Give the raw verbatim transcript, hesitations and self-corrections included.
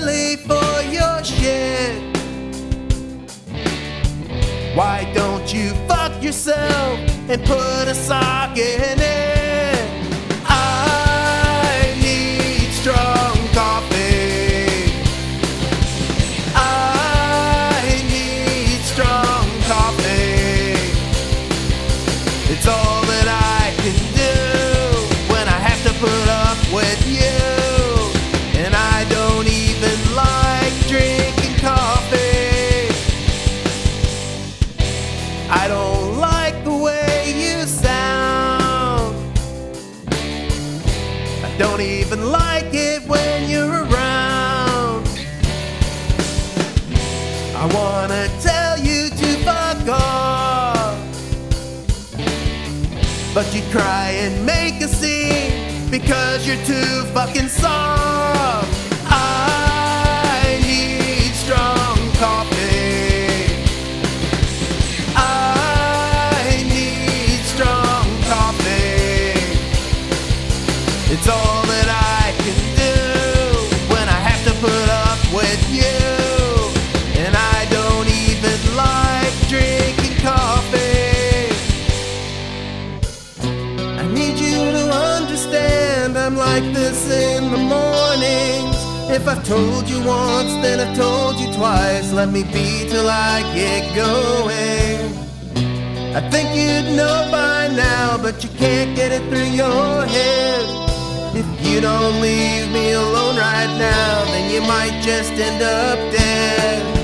belly for your shit. Why don't you fuck yourself and put a sock in it? I need strong coffee. I need strong coffee. It's all that I can do when I have to put up with you. And I don't even like drinking coffee. I don't like the way you sound. I don't even like it when you're around. I wanna tell you to fuck off, but you cry and make a scene because you're too fucking soft. I need strong coffee. I need strong coffee. It's all that I can do when I have to put up with you. And I don't even like drinking coffee. I need you to understand I'm like this in the mornings. If I've told you once, then I've told you twice. Let me be till I get going. I think you'd know by now, but you can't get it through your head. If you don't leave me alone right now, then you might just end up dead.